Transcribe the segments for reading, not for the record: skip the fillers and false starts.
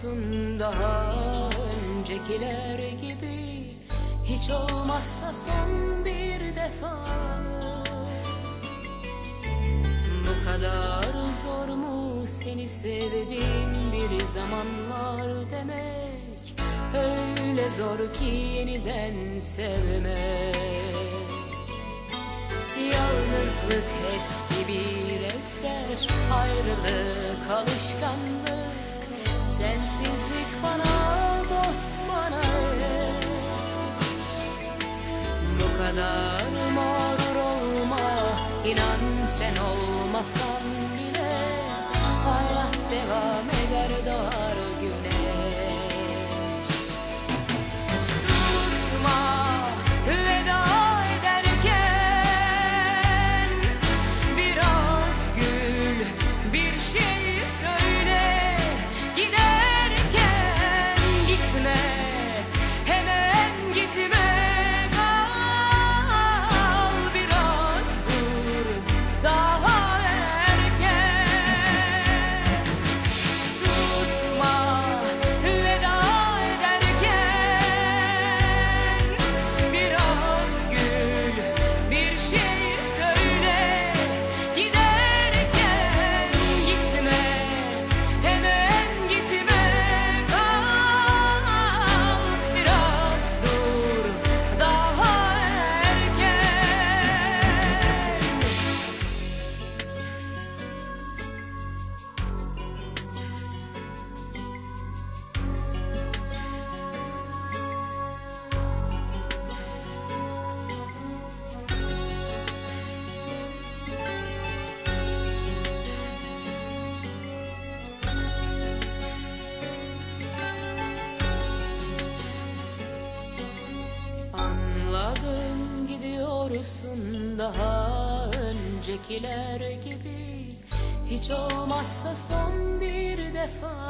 olursun daha öncekiler gibi. Hiç olmazsa son bir defa. Bu kadar zor mu seni sevdiğim bir zamanlar demek? Öyle zor ki yeniden sevmek. Yalnızlık eski bir ezber, ayrılık alışkanlık. Sensizlik bana dost, bana eş. Bu kadar mağrur olma, inan sen olmasan bile hayat devam eder, doğar güneş. Susma veda ederken, biraz gül, bir şey söyle. Giderken gitme, hemen gitme, kal biraz dur daha erken. Susma veda ederken, biraz gül, bir şey söyle. Giderken gitme, hemen gitme, kal biraz dur daha erken. Anladım, gidiyorsun daha öncekiler gibi. Hiç olmazsa son bir defa.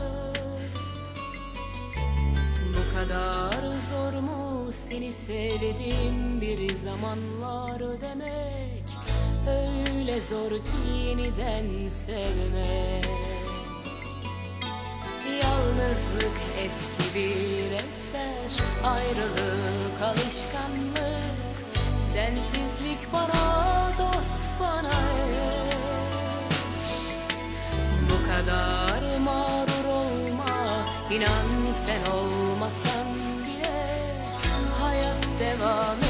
Bu kadar zor mu seni sevdiğim bir zamanlar demek? Öyle zor ki yeniden sevmek. Yalnızlık eski bir ezber, ayrılık alışkanlık. Sensizlik bana dost, bana eş. Bu kadar mağrur olma, inan sen olmasan bile hayat devam